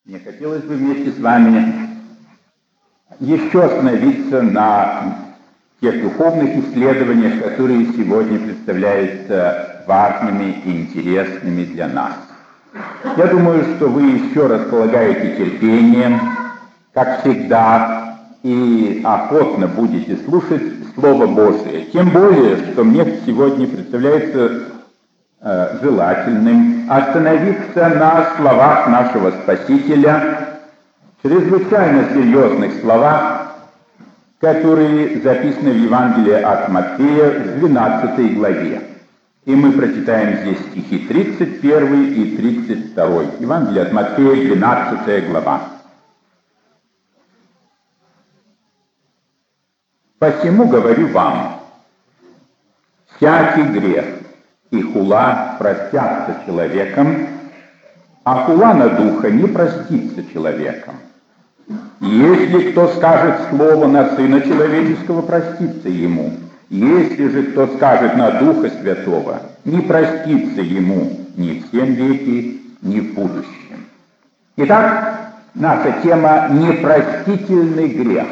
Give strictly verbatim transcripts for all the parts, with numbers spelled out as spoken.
Мне хотелось бы вместе с вами еще остановиться на тех духовных исследованиях, которые сегодня представляются важными и интересными для нас. Я думаю, что вы еще располагаете терпением, как всегда, и охотно будете слушать Слово Божие. Тем более, что мне сегодня представляется э, желательным остановиться на словах нашего Спасителя, чрезвычайно серьезных словах, которые записаны в Евангелии от Матфея в двенадцатой главе. И мы прочитаем здесь стихи тридцать первый и тридцать второй. Евангелие от Матфея, двенадцатая глава. «Посему говорю вам, всякий грех и хула простятся человеком, а хула на духа не простится человеком. Если кто скажет слово на Сына Человеческого, простится ему. Если же кто скажет на Духа Святого, не простится ему ни в сем веке, ни в будущем». Итак, наша тема — непростительный грех.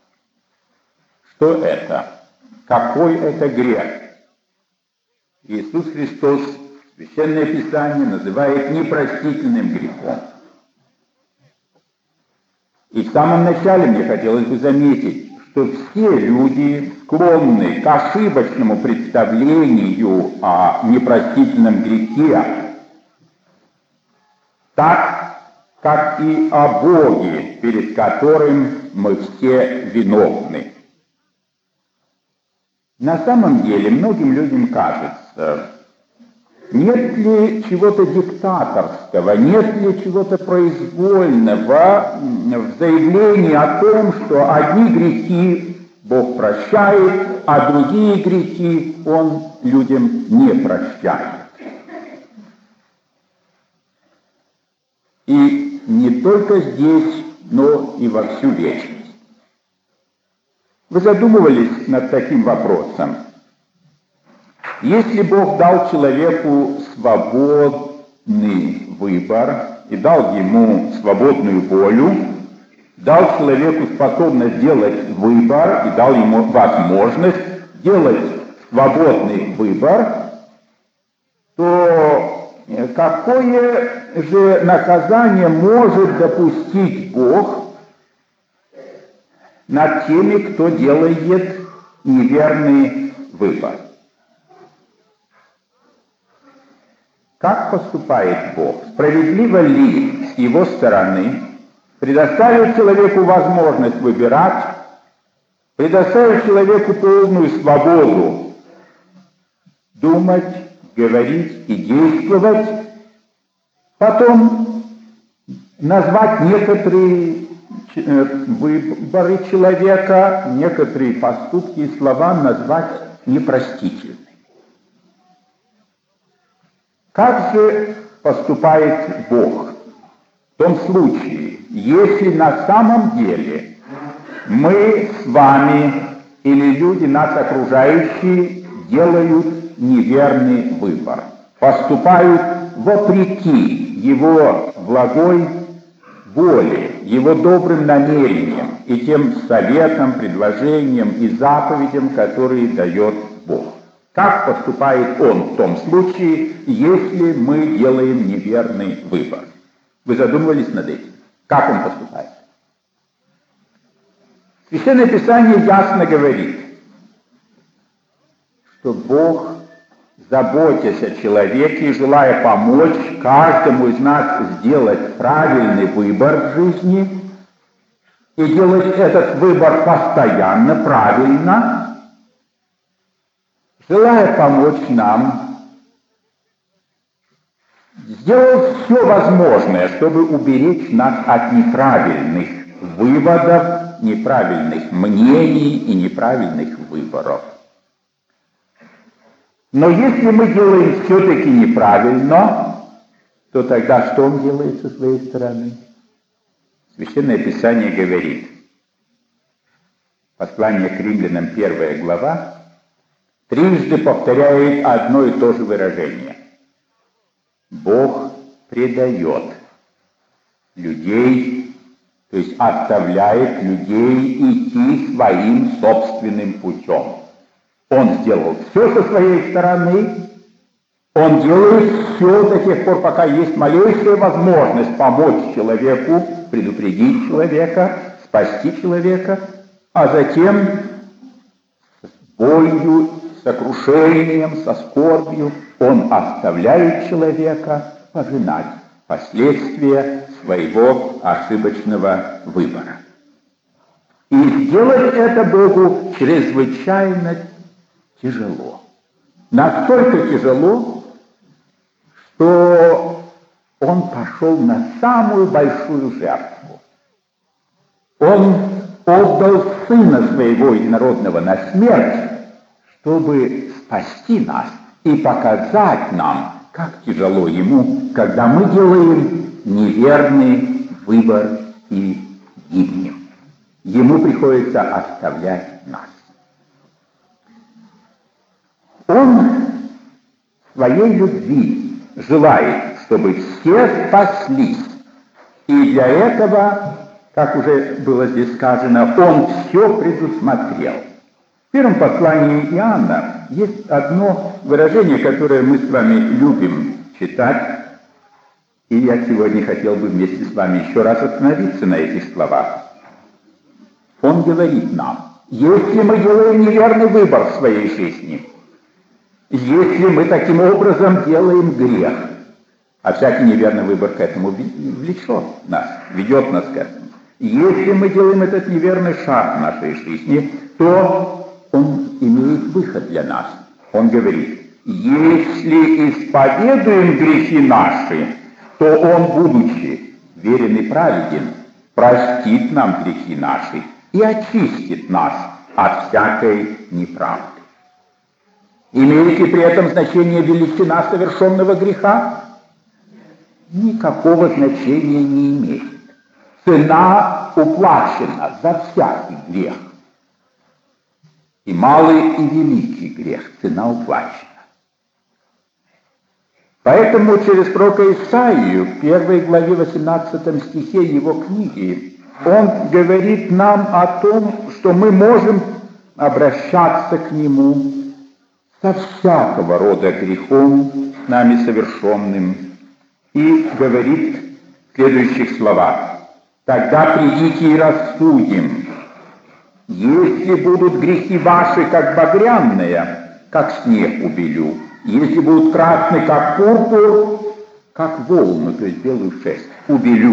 Что это? Какой это грех? Иисус Христос, Священное Писание, называет непростительным грехом. И в самом начале мне хотелось бы заметить, что все люди склонны к ошибочному представлению о непростительном грехе, так, как и о Боге, перед которым мы все виновны. На самом деле, многим людям кажется, нет ли чего-то диктаторского, нет ли чего-то произвольного в заявлении о том, что одни грехи Бог прощает, а другие грехи Он людям не прощает. И не только здесь, но и во всю вечность. Вы задумывались над таким вопросом? Если Бог дал человеку свободный выбор и дал ему свободную волю, дал человеку способность сделать выбор и дал ему возможность делать свободный выбор, то какое же наказание может допустить Бог над теми, кто делает неверный выбор? Как поступает Бог? Справедливо ли с Его стороны предоставить человеку возможность выбирать, предоставить человеку полную свободу думать, говорить и действовать, потом назвать некоторые выборы человека, некоторые поступки и слова назвать непростительными? Как же поступает Бог в том случае, если на самом деле мы с вами или люди, нас окружающие, делают неверный выбор, поступают вопреки Его благой воле, Его добрым намерениям и тем советам, предложениям и заповедям, которые дает Бог? Как поступает Он в том случае, если мы делаем неверный выбор? Вы задумывались над этим? Как Он поступает? Священное Писание ясно говорит, что Бог, заботясь о человеке и желая помочь каждому из нас сделать правильный выбор в жизни и делать этот выбор постоянно, правильно, желая помочь нам, сделал все возможное, чтобы уберечь нас от неправильных выводов, неправильных мнений и неправильных выборов. Но если мы делаем все-таки неправильно, то тогда что Он делает со своей стороны? Священное Писание говорит, послание к Римлянам, первая глава, трижды повторяет одно и то же выражение. Бог предает людей, то есть оставляет людей идти своим собственным путем. Он сделал все со своей стороны, он делает все до тех пор, пока есть малейшая возможность помочь человеку, предупредить человека, спасти человека, а затем с болью, с сокрушением, со скорбью он оставляет человека пожинать последствия своего ошибочного выбора. И сделать это Богу чрезвычайно тяжело. Настолько тяжело, что он пошел на самую большую жертву. Он отдал Сына Своего Единородного на смерть, чтобы спасти нас и показать нам, как тяжело Ему, когда мы делаем неверный выбор и гибнем. Ему приходится оставлять нас. Он своей любви желает, чтобы все спаслись. И для этого, как уже было здесь сказано, он все предусмотрел. В первом послании Иоанна есть одно выражение, которое мы с вами любим читать, и я сегодня хотел бы вместе с вами еще раз остановиться на этих словах. Он говорит нам: если мы делаем неверный выбор в своей жизни, если мы таким образом делаем грех, а всякий неверный выбор к этому влечет нас, ведет нас к этому. Если мы делаем этот неверный шаг в нашей жизни, то он имеет выход для нас. Он говорит: если исповедуем грехи наши, то он, будучи верен и праведен, простит нам грехи наши и очистит нас от всякой неправды. Имеет ли при этом значение величина совершенного греха? Никакого значения не имеет. Цена уплачена за всякий грех. И малый, и великий грех. Цена уплачена. Поэтому через пророка Исаию, в первой главе восемнадцатом стихе его книги, он говорит нам о том, что мы можем обращаться к нему со всякого рода грехом, нами совершенным, и говорит в следующих словах: «Тогда придите и рассудим, если будут грехи ваши, как багряные, как снег убелю, если будут красны, как пурпур, как волны, то есть белую шерсть, убелю».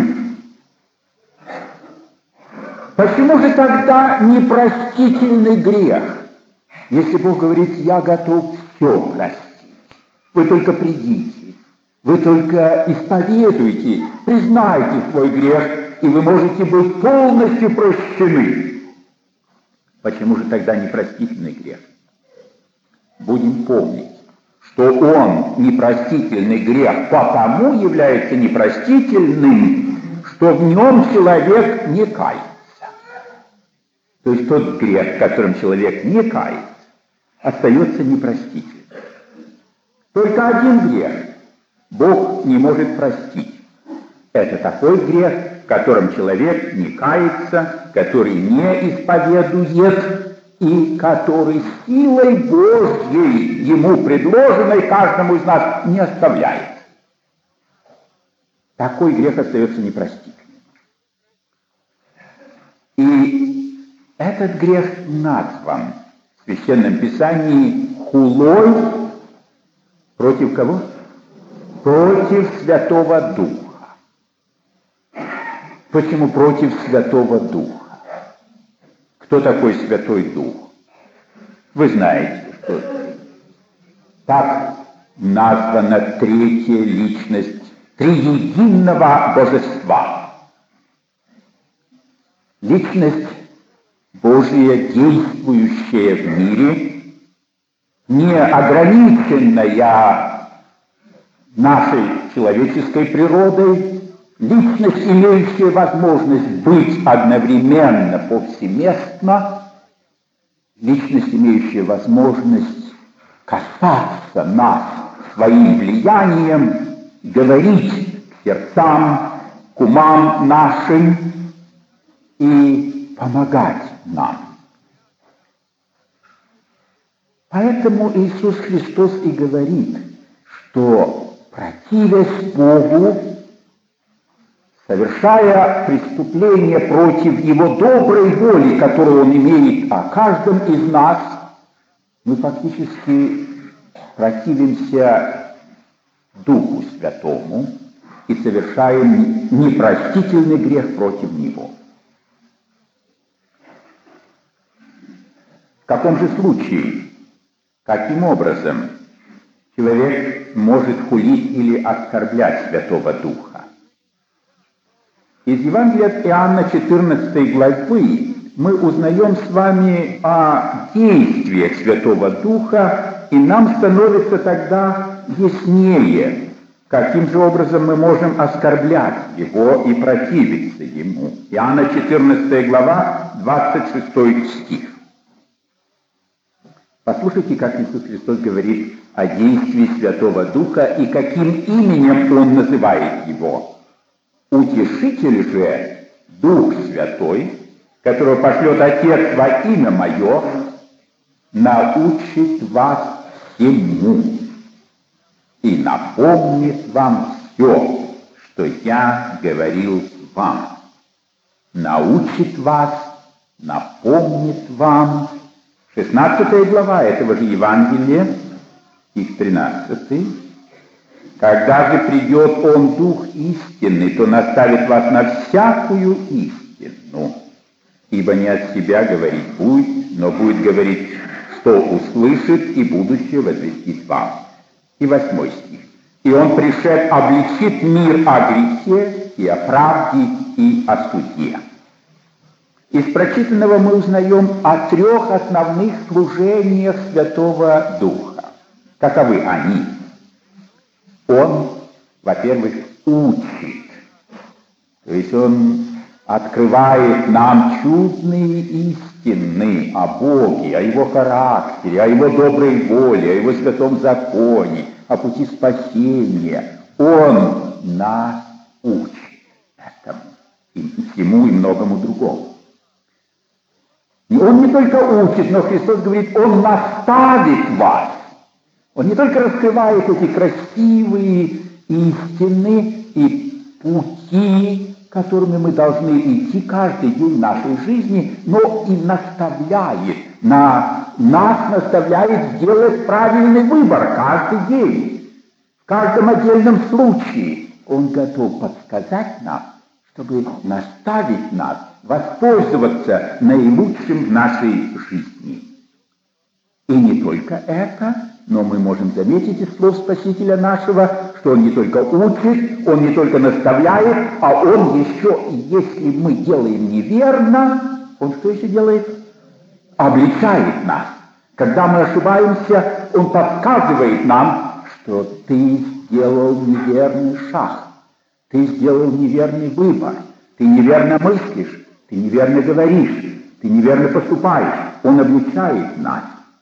Почему же тогда непростительный грех? Если Бог говорит: «Я готов все простить, вы только придите, вы только исповедуйте, признайте свой грех, и вы можете быть полностью прощены». Почему же тогда непростительный грех? Будем помнить, что он, непростительный грех, потому является непростительным, что в нем человек не кается. То есть тот грех, в котором человек не кается, остается непростительным. Только один грех Бог не может простить. Это такой грех, в котором человек не кается, который не исповедует и который силой Божьей, ему предложенной каждому из нас, не оставляет. Такой грех остается непростительным. И этот грех назван в Священном Писании хулой против кого? Против Святого Духа. Почему против Святого Духа? Кто такой Святой Дух? Вы знаете, что так названа третья личность триединого Божества. Личность Божия, действующая в мире, не ограниченная нашей человеческой природой, личность, имеющая возможность быть одновременно повсеместно, личность, имеющая возможность касаться нас своим влиянием, говорить к сердцам к умам нашим и помогать нам. Поэтому Иисус Христос и говорит, что, противясь Богу, совершая преступление против Его доброй воли, которую Он имеет о каждом из нас, мы фактически противимся Духу Святому и совершаем непростительный грех против Него. В каком же случае, каким образом человек может хулить или оскорблять Святого Духа? Из Евангелия от Иоанна четырнадцатой главы мы узнаем с вами о действиях Святого Духа, и нам становится тогда яснее, каким же образом мы можем оскорблять Его и противиться Ему. Иоанна четырнадцатая глава, двадцать шестой стих. Послушайте, как Иисус Христос говорит о действии Святого Духа и каким именем Он называет Его. «Утешитель же, Дух Святой, которого пошлет Отец во имя Мое, научит вас всему и напомнит вам все, что Я говорил вам». Научит вас, напомнит вам. шестнадцатая глава этого же Евангелия, стих тринадцатый. «Когда же придет Он, Дух истинный, то наставит вас на всякую истину, ибо не от себя говорить будет, но будет говорить, что услышит, и будущее возвестит вам». И восьмой стих. «И Он, пришед, обличит мир о грехе, и о правде, и о суде». Из прочитанного мы узнаем о трех основных служениях Святого Духа. Каковы они? Он, во-первых, учит, то есть Он открывает нам чудные истины о Боге, о Его характере, о Его доброй воле, о Его святом законе, о пути спасения. Он нас учит этому, и всему, и многому другому. И Он не только учит, но Христос говорит, Он наставит вас. Он не только раскрывает эти красивые истины и пути, которыми мы должны идти каждый день нашей жизни, но и наставляет, на, нас наставляет сделать правильный выбор каждый день. В каждом отдельном случае Он готов подсказать нам, чтобы наставить нас, воспользоваться наилучшим в нашей жизни. И не только это, но мы можем заметить из слов Спасителя нашего, что Он не только учит, Он не только наставляет, а Он еще, если мы делаем неверно, Он что еще делает? Обличает нас. Когда мы ошибаемся, Он подсказывает нам, что ты сделал неверный шаг, ты сделал неверный выбор, ты неверно мыслишь, ты неверно говоришь, ты неверно поступаешь. Он обличает нас.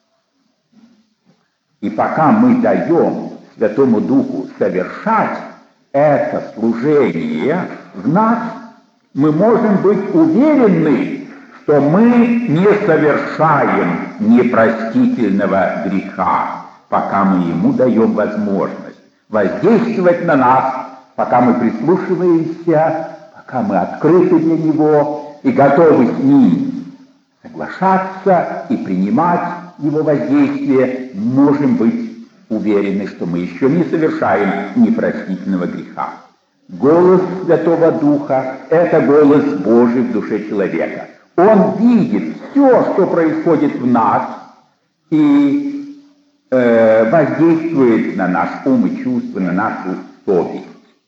И пока мы даем Святому Духу совершать это служение в нас, мы можем быть уверены, что мы не совершаем непростительного греха, пока мы Ему даем возможность воздействовать на нас, пока мы прислушиваемся, пока мы открыты для Него и готовы с Ним соглашаться и принимать Его воздействие, можем быть уверены, что мы еще не совершаем непростительного греха. Голос Святого Духа – это голос Божий в душе человека. Он видит все, что происходит в нас, и э, воздействует на наш ум и чувства, на нашу совесть.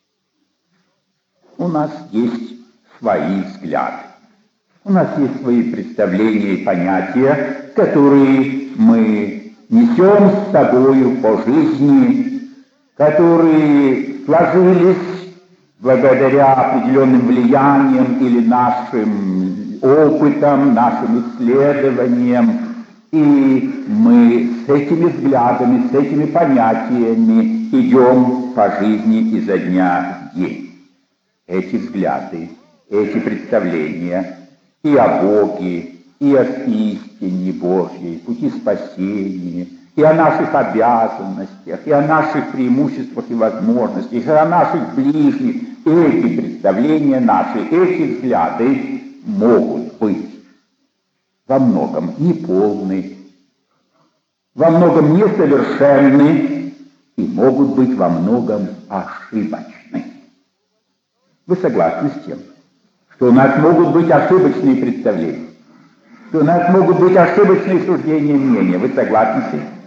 У нас есть свои взгляды. У нас есть свои представления и понятия, которые мы несем с собою по жизни, которые сложились благодаря определенным влияниям или нашим опытам, нашим исследованиям. И мы с этими взглядами, с этими понятиями идем по жизни изо дня в день. эти взгляды, эти представления и о Боге, и о истине Божьей, пути спасения, и о наших обязанностях, и о наших преимуществах и возможностях, и о наших ближних. Эти представления наши, эти взгляды могут быть во многом неполны, во многом несовершенны и могут быть во многом ошибочны. Вы согласны с тем, что у нас могут быть ошибочные представления, что у нас могут быть ошибочные суждения и мнения? Вы согласны с этим?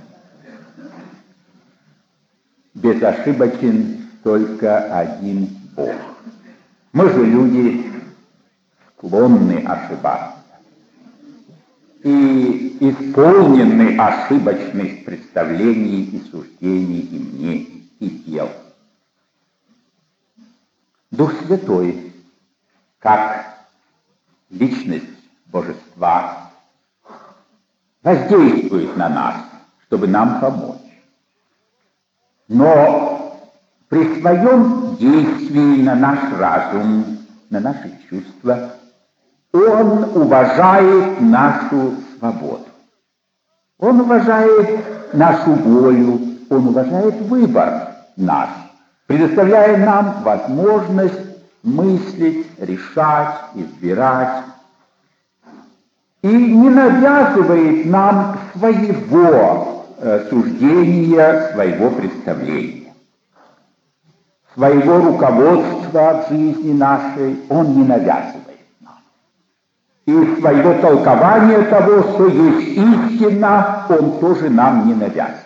Безошибочен только один Бог. Мы же люди склонны ошибаться и исполнены ошибочных представлений и суждений, и мнений, и дел. Дух Святой, как личность Божества, воздействует на нас, чтобы нам помочь. Но при своем действии на наш разум, на наши чувства, Он уважает нашу свободу. Он уважает нашу волю, Он уважает выбор наш, предоставляя нам возможность мыслить, решать, избирать, и не навязывает нам своего э, суждения, своего представления. Своего руководства в жизни нашей Он не навязывает нам. И своего толкования того, что есть истина, Он тоже нам не навязывает.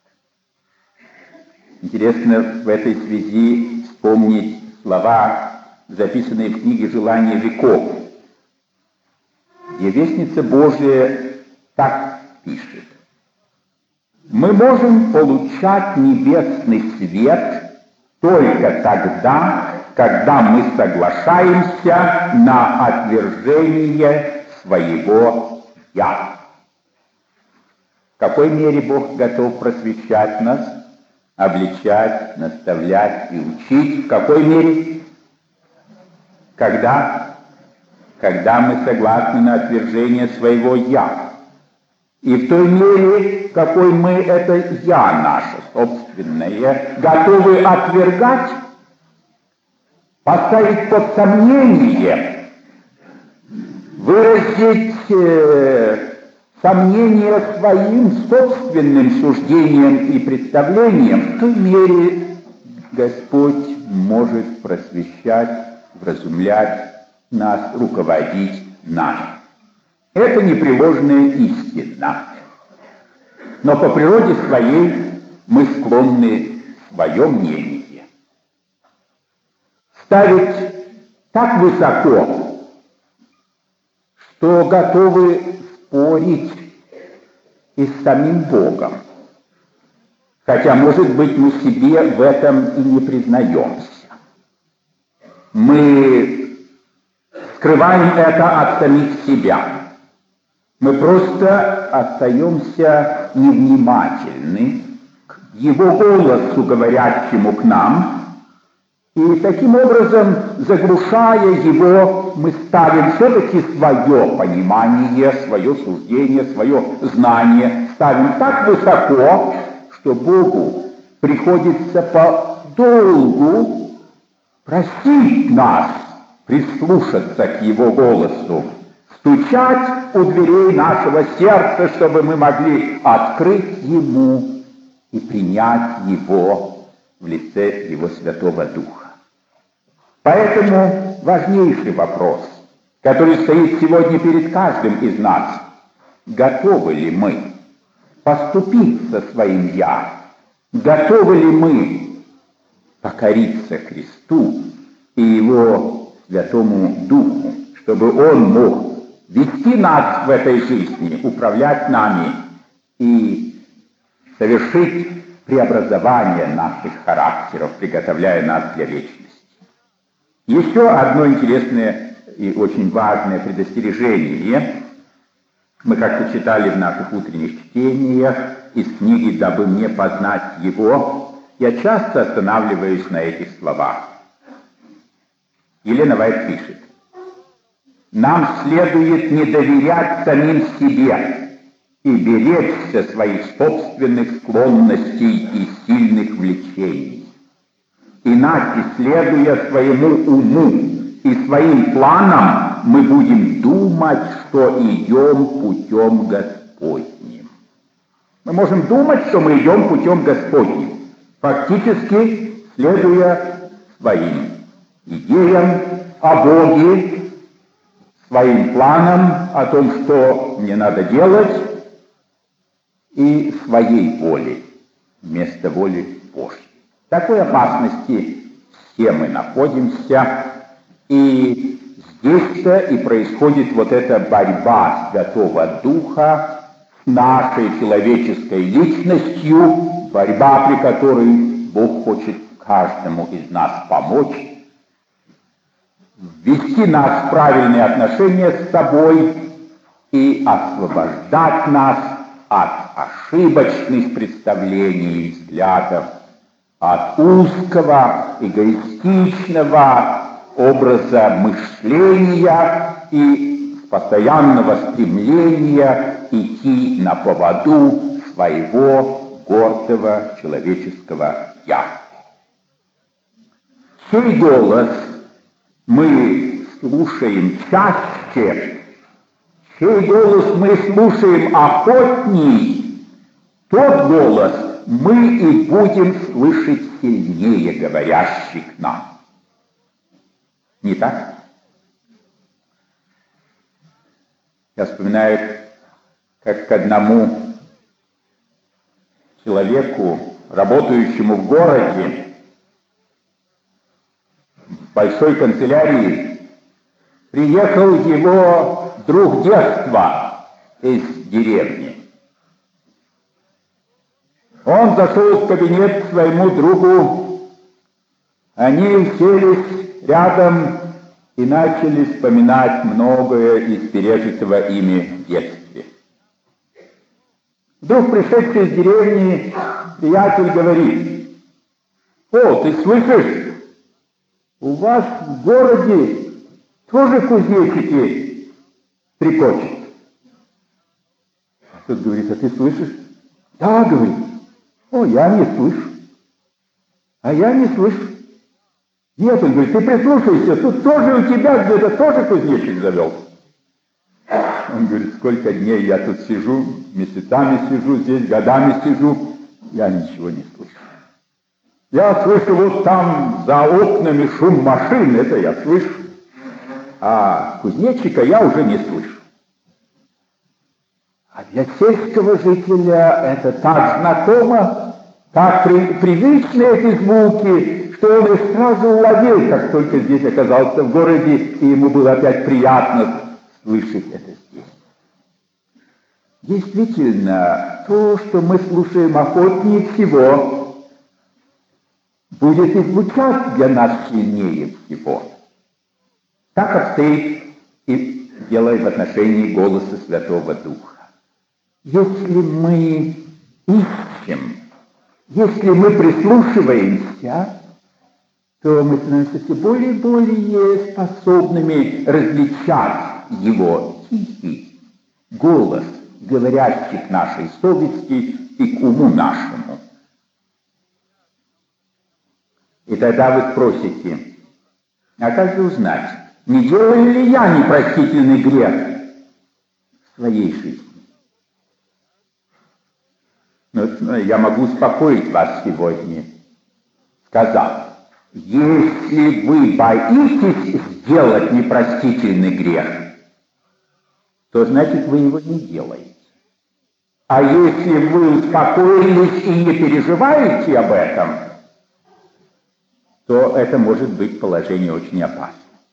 Интересно в этой связи вспомнить слова, записанные в книге «Желание веков», где Вестница Божия так пишет: «Мы можем получать небесный свет только тогда, когда мы соглашаемся на отвержение своего «я». В какой мере Бог готов просвещать нас, обличать, наставлять и учить? В какой мере? Когда? Когда мы согласны на отвержение своего «я». И в той мере, в какой мы это «я» наше собственное готовы отвергать, поставить под сомнение, выразить э, сомнение своим собственным суждением и представлением, в той мере Господь может просвещать, вразумлять нас, руководить нами. Это непреложная истина. Но по природе своей мы склонны свое мнение ставить так высоко, что готовы спорить и с самим Богом. Хотя, может быть, мы себе в этом и не признаемся. Мы скрываем это от самих себя. Мы просто остаемся невнимательны к Его голосу, говорящему к нам, и таким образом, заглушая его, мы ставим все-таки свое понимание, свое суждение, свое знание, ставим так высоко, что Богу приходится по долгу просить нас прислушаться к Его голосу, стучать у дверей нашего сердца, чтобы мы могли открыть Ему и принять Его в лице Его Святого Духа. Поэтому важнейший вопрос, который стоит сегодня перед каждым из нас: готовы ли мы поступить со своим «я»? Готовы ли мы покориться Христу и Его Святому Духу, чтобы Он мог вести нас в этой жизни, управлять нами и совершить преобразование наших характеров, приготовляя нас для вечности? Еще одно интересное и очень важное предостережение. Мы как-то читали в наших утренних чтениях из книги «Дабы мне познать Его». Я часто останавливаюсь на этих словах. Елена Вайт пишет: «Нам следует не доверять самим себе и беречься своих собственных склонностей и сильных влечений. Иначе, следуя своему уму и своим планам, мы будем думать, что идем путем Господним». Мы можем думать, что мы идем путем Господним, фактически следуя своим идеям о Боге, своим планам о том, что мне надо делать, и своей воле вместо воли Божьей. В такой опасности все мы находимся, и здесь-то и происходит вот эта борьба Святого Духа с нашей человеческой личностью, борьба, при которой Бог хочет каждому из нас помочь, ввести нас в правильные отношения с собой и освобождать нас от ошибочных представлений и взглядов, от узкого, эгоистичного образа мышления и постоянного стремления идти на поводу своего гордого человеческого «я». Чей голос мы слушаем чаще, чей голос мы слушаем охотней, тот голос мы и будем слышать сильнее, говорящий к нам. Не так? Я вспоминаю, как к одному человеку, работающему в городе, в большой канцелярии, приехал его друг детства из деревни. Он зашел в кабинет к своему другу, они уселись рядом и начали вспоминать многое из пережитого ими в детстве. Вдруг пришедший из деревни приятель говорит: «О, ты слышишь, у вас в городе тоже кузнечики трекочут». А тот говорит: «А ты слышишь?» «Да, — говорит. — О, я не слышу». «А я не слышу». «Нет, — он говорит, — ты прислушайся, тут тоже у тебя где-то тоже кузнечик завелся». Он говорит: «Сколько дней я тут сижу, месяцами сижу здесь, годами сижу, я ничего не слышу. Я слышу вот там за окнами шум машин, это я слышу, а кузнечика я уже не слышу». А для сельского жителя это так знакомо, так при, привычны эти звуки, что он их сразу уловил, как только здесь оказался в городе, и ему было опять приятно слышать это здесь. Действительно, то, что мы слушаем охотнее всего, будет и звучать для нас сильнее всего. Так обстоит и дело в отношении голоса Святого Духа. Если мы ищем, если мы прислушиваемся, то мы становимся все более и более способными различать его тихий голос, говорящий к нашей совести и к уму нашему. И тогда вы спросите: а как же узнать, не делаю ли я непростительный грех в своей жизни? Но я могу успокоить вас сегодня, сказав: если вы боитесь сделать непростительный грех, то значит вы его не делаете. А если вы успокоились и не переживаете об этом, то это может быть положение очень опасное.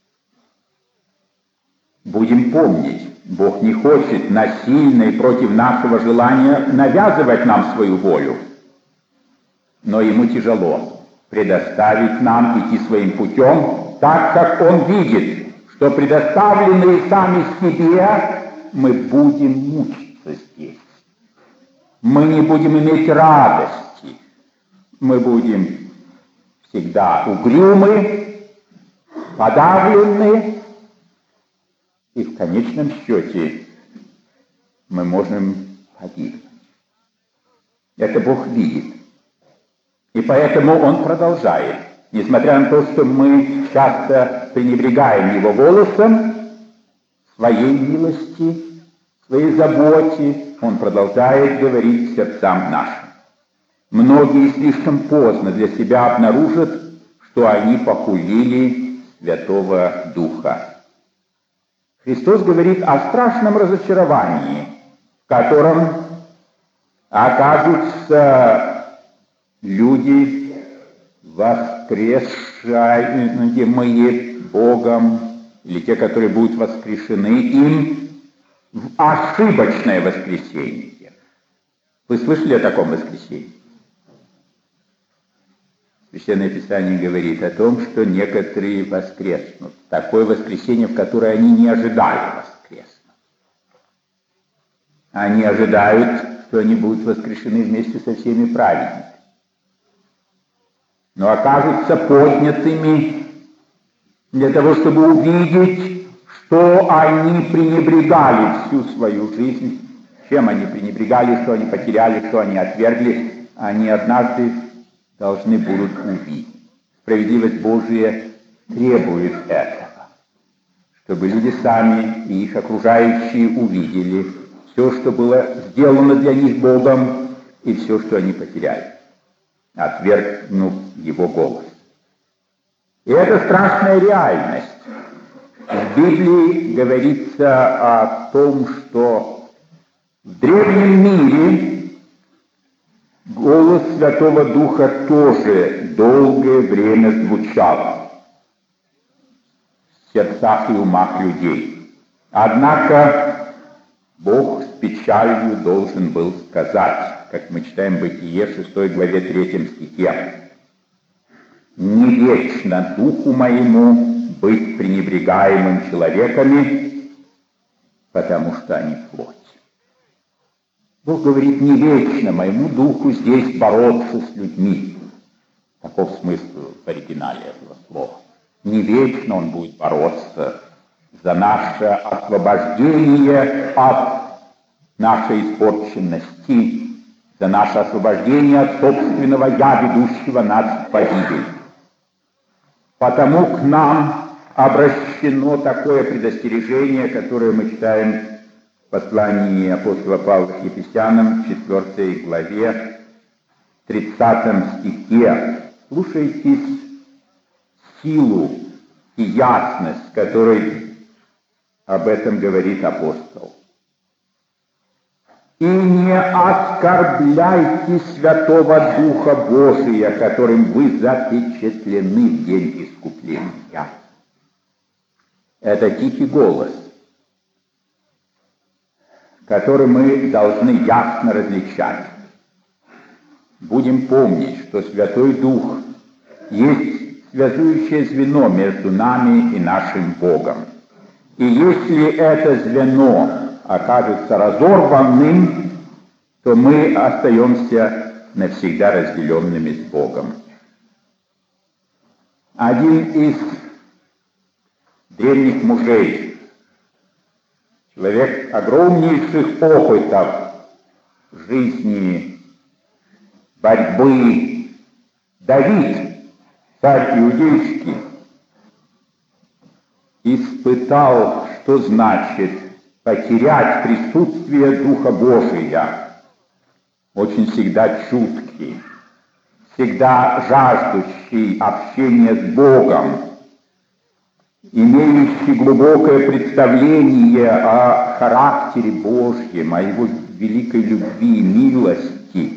Будем помнить, Бог не хочет насильно и против нашего желания навязывать нам свою волю, но Ему тяжело предоставить нам идти своим путем, так как Он видит, что предоставленные сами себе мы будем мучиться здесь. Мы не будем иметь радости, мы будем всегда угрюмы, подавлены, и в конечном счете мы можем погибнуть. Это Бог видит. И поэтому Он продолжает. Несмотря на то, что мы часто пренебрегаем Его голосом, своей милости, своей заботе, Он продолжает говорить сердцам нашим. Многие слишком поздно для себя обнаружат, что они похулили Святого Духа. Христос говорит о страшном разочаровании, в котором окажутся люди, воскрешаемые Богом, или те, которые будут воскрешены им в ошибочное воскресение. Вы слышали о таком воскресении? Священное Писание говорит о том, что некоторые воскреснут. Такое воскресенье, в которое они не ожидали воскреснуть. Они ожидают, что они будут воскрешены вместе со всеми праведниками. Но окажутся поднятыми для того, чтобы увидеть, что они пренебрегали всю свою жизнь, чем они пренебрегали, что они потеряли, что они отвергли, они однажды должны будут увидеть. Справедливость Божия требует этого, чтобы люди сами и их окружающие увидели все, что было сделано для них Богом, и все, что они потеряли, отвергнув Его голос. И это страшная реальность. В Библии говорится о том, что в древнем мире голос Святого Духа тоже долгое время звучал в сердцах и умах людей. Однако Бог с печалью должен был сказать, как мы читаем в Бытие в шестой главе третьем стихе: «Не вечно духу моему быть пренебрегаемым человеками, потому что они плоть». Бог говорит: не вечно моему духу здесь бороться с людьми. Таков смысл в оригинале этого слова. Не вечно Он будет бороться за наше освобождение от нашей испорченности, за наше освобождение от собственного «я», ведущего нас в погибель. Потому к нам обращено такое предостережение, которое мы читаем в послании апостола Павла к Ефесянам, в четвёртой главе, тридцатом стихе. Слушайтесь силу и ясность, с которой об этом говорит апостол. «И не оскорбляйте Святого Духа Божия, которым вы запечатлены в день искупления». Это тихий голос, который мы должны ясно различать. Будем помнить, что Святой Дух есть связующее звено между нами и нашим Богом. И если это звено окажется разорванным, то мы остаемся навсегда разделенными с Богом. Один из древних мужей, человек огромнейших опытов жизни, борьбы, Давид, царь иудейский, испытал, что значит потерять присутствие Духа Божия. Очень всегда чуткий, всегда жаждущий общения с Богом, имеющий глубокое представление о характере Божьем, о Его великой любви и милости.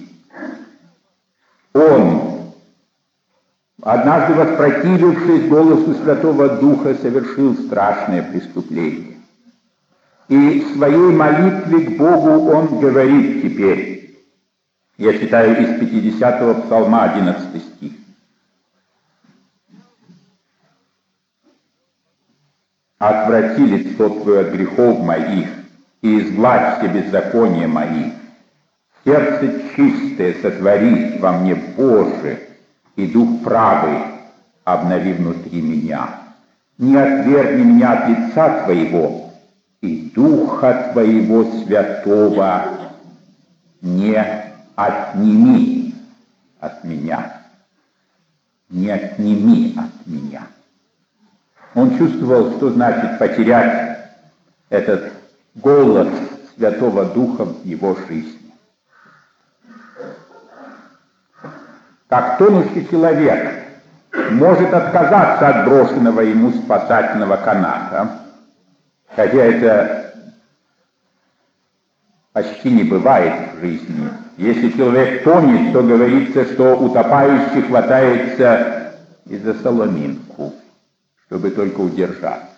Он, однажды воспротивившись голосу Святого Духа, совершил страшное преступление. И в своей молитве к Богу он говорит теперь, я читаю из пятидесятого псалма, одиннадцатый стих: «Отврати лицо Твое от грехов моих, и изгладь все беззакония мои. Сердце чистое сотвори во мне, Боже, и дух правый обнови внутри меня». не отвергни меня от лица Твоего, и Духа Твоего Святого не отними от меня. Не отними от меня. Он чувствовал, что значит потерять этот голос Святого Духа в его жизни. Как тонущий человек может отказаться от брошенного ему спасательного каната, хотя это почти не бывает в жизни. Если человек тонет, то говорится, что утопающий хватается и за соломинку, чтобы только удержаться.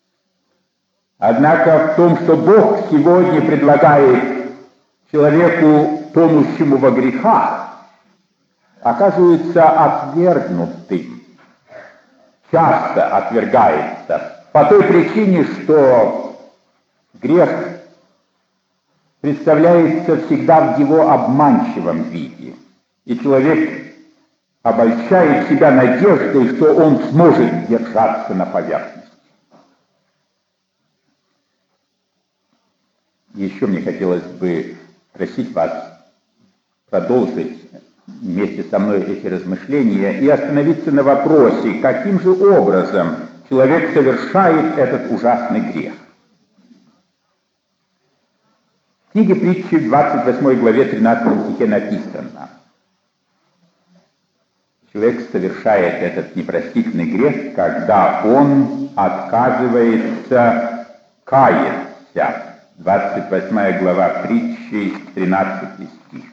Однако в том, что Бог сегодня предлагает человеку, тонущему во грехах, оказывается отвергнутым, часто отвергается, по той причине, что грех представляется всегда в его обманчивом виде, и человек обольщает себя надеждой, что он сможет держаться на поверхности. Еще мне хотелось бы просить вас продолжить вместе со мной эти размышления и остановиться на вопросе, каким же образом человек совершает этот ужасный грех. В книге притчи в двадцать восьмой главе тринадцатом стихе написано: человек совершает этот непростительный грех, когда он отказывается каяться. двадцать восьмая глава притчи, тринадцатый стих.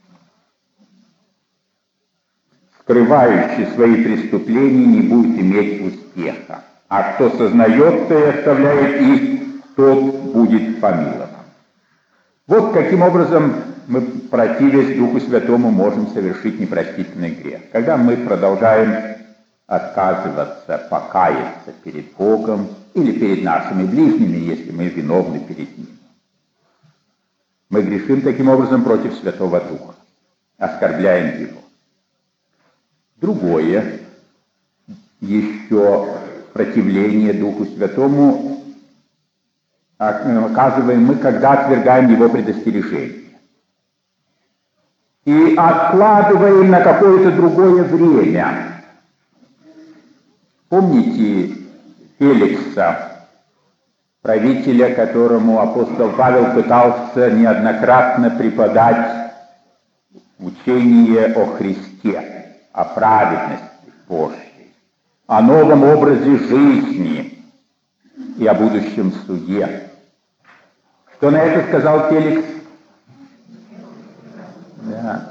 Скрывающий свои преступления не будет иметь успеха, а кто сознается и оставляет их, тот будет помилован. Вот каким образом мы, противясь Духу Святому, можем совершить непростительный грех. Когда мы продолжаем отказываться, покаяться перед Богом или перед нашими ближними, если мы виновны перед ними. Мы грешим таким образом против Святого Духа, оскорбляем Его. Другое еще противление Духу Святому оказываем мы, когда отвергаем Его предостережение. И откладываем на какое-то другое время. Помните Феликса, правителя, которому апостол Павел пытался неоднократно преподать учение о Христе, о праведности Божьей, о новом образе жизни и о будущем суде. Что на это сказал Феликс? Да.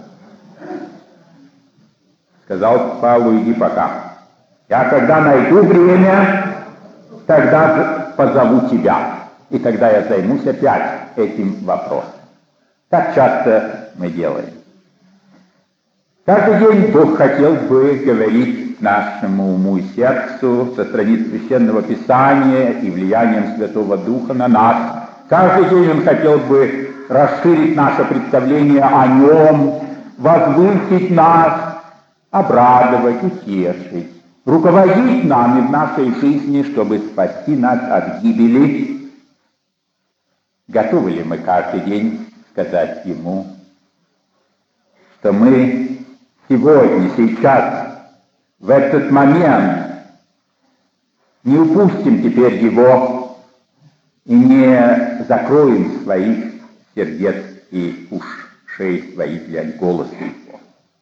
Сказал Павлу: иди пока. Я когда найду время, тогда позову тебя. И тогда я займусь опять этим вопросом. Так часто мы делаем. Каждый день Бог хотел бы говорить нашему уму и сердцу со страниц Священного Писания и влиянием Святого Духа на нас. Каждый день Он хотел бы расширить наше представление о Нем, возвысить нас, обрадовать, утешить, руководить нами в нашей жизни, чтобы спасти нас от гибели. Готовы ли мы каждый день сказать Ему, что мы сегодня, сейчас, в этот момент не упустим теперь Его и не закроем своих сердец и ушей своих для голоса Его?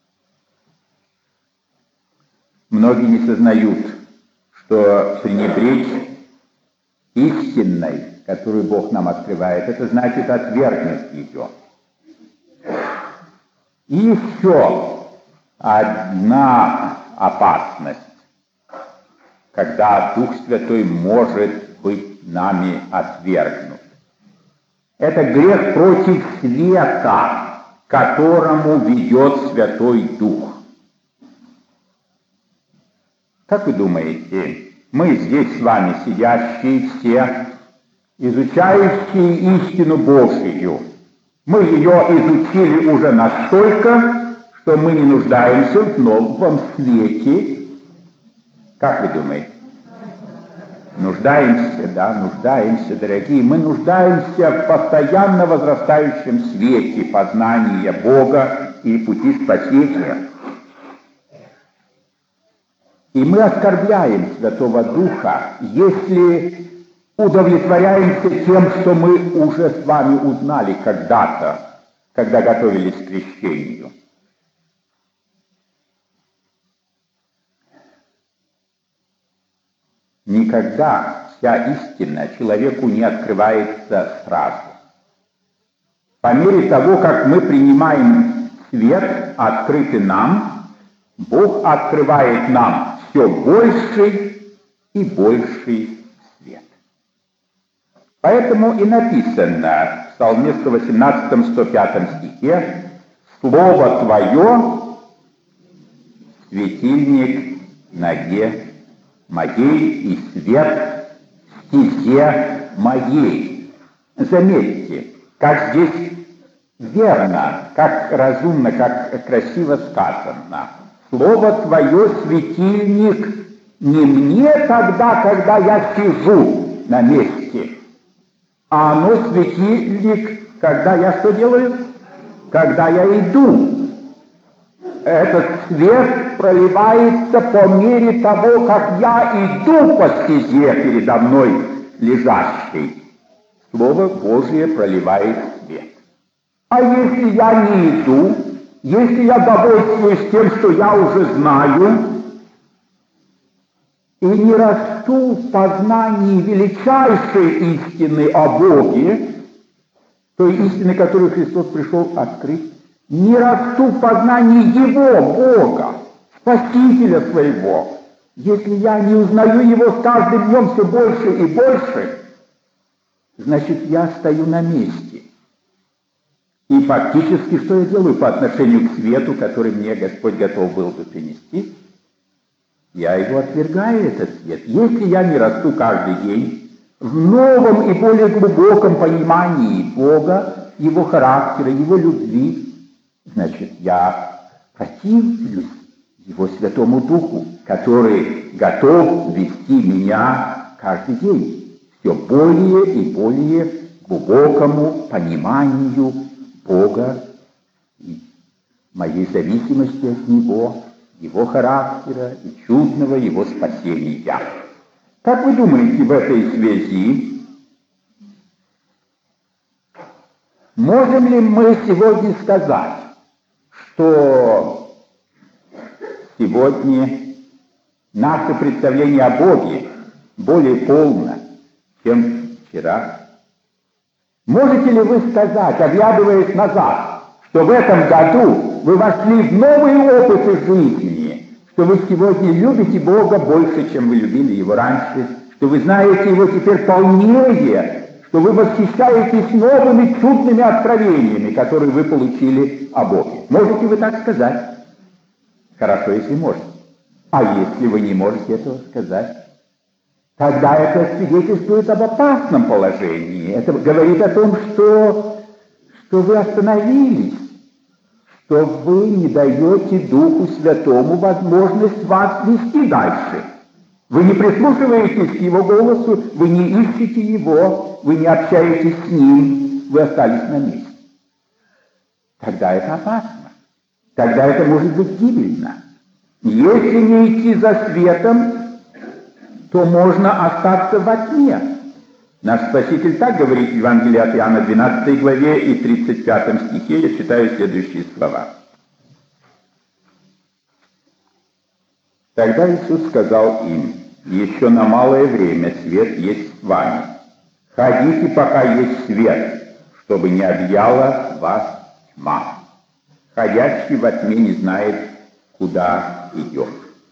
Многие не сознают, что пренебречь истинной, которую Бог нам открывает, это значит отвергнуть ее. И еще одна опасность, когда Дух Святой может быть нами отвергнут. Это грех против света, к которому ведет Святой Дух. Как вы думаете, мы здесь с вами сидящие все, изучающие истину Божию, мы ее изучили уже настолько, что мы не нуждаемся в новом свете? Как вы думаете? Нуждаемся, да, нуждаемся, дорогие. Мы нуждаемся в постоянно возрастающем свете познания Бога и пути спасения. И мы оскорбляем Святого Духа, если удовлетворяемся тем, что мы уже с вами узнали когда-то, когда готовились к крещению. Никогда вся истина человеку не открывается сразу. По мере того, как мы принимаем свет, открытый нам, Бог открывает нам все больший и больший свет. Поэтому и написано в Псалме сто восемнадцатом сто пятом стихе: «Слово Твое — светильник ноге моей и свет стезе моей». Заметьте, как здесь верно, как разумно, как красиво сказано. Слово Твое — светильник не мне тогда, когда я сижу на месте, а оно светильник, когда я что делаю? Когда я иду. Этот свет проливается по мере того, как я иду по стезе передо мной лежащей. Слово Божие проливает свет. А если я не иду, если я довольствуюсь тем, что я уже знаю, и не расту в познании величайшей истины о Боге, той истины, которую Христос пришел открыть, не расту в познании Его, Бога, Спасителя своего, если я не узнаю Его с каждым днем все больше и больше, значит, я стою на месте. И фактически, что я делаю по отношению к свету, который мне Господь готов был бы принести? Я его отвергаю, этот свет. Если я не расту каждый день в новом и более глубоком понимании Бога, Его характера, Его любви, значит, я противлюсь Его Святому Духу, который готов вести меня каждый день все более и более глубокому пониманию Бога и моей зависимости от Него, Его характера и чудного Его спасения. Как вы думаете, в этой связи можем ли мы сегодня сказать, что сегодня наше представление о Боге более полно, чем вчера? Можете ли вы сказать, оглядываясь назад, что в этом году вы вошли в новые опыты жизни, что вы сегодня любите Бога больше, чем вы любили Его раньше, что вы знаете Его теперь полнее, что вы восхищаетесь новыми чудными откровениями, которые вы получили о Боге? Можете вы так сказать? Хорошо, если можете. А если вы не можете этого сказать, тогда это свидетельствует об опасном положении. Это говорит о том, что, что вы остановились, что вы не даете Духу Святому возможность вас вести дальше. Вы не прислушиваетесь к Его голосу, вы не ищете Его, вы не общаетесь с Ним, вы остались на месте. Тогда это опасно. Тогда это может быть гибельно. Если не идти за светом, то можно остаться во тьме. Наш Спаситель так говорит в Евангелии от Иоанна, двенадцатой главе и тридцать пятом стихе, я читаю следующие слова. Тогда Иисус сказал им: «Еще на малое время свет есть с вами. Ходите, пока есть свет, чтобы не объяла вас тьма. Ходящий во тьме не знает, куда идет».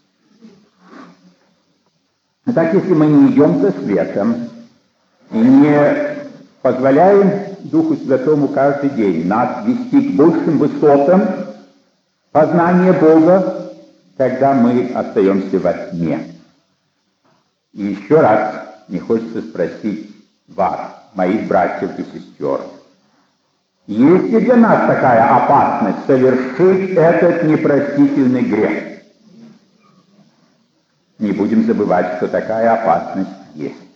Итак, если мы не идем за светом и не позволяем Духу Святому каждый день нас вести к большим высотам познания Бога, тогда мы остаемся во тьме. И еще раз мне хочется спросить вас, моих братьев и сестер, есть ли для нас такая опасность совершить этот непростительный грех? Не будем забывать, что такая опасность есть.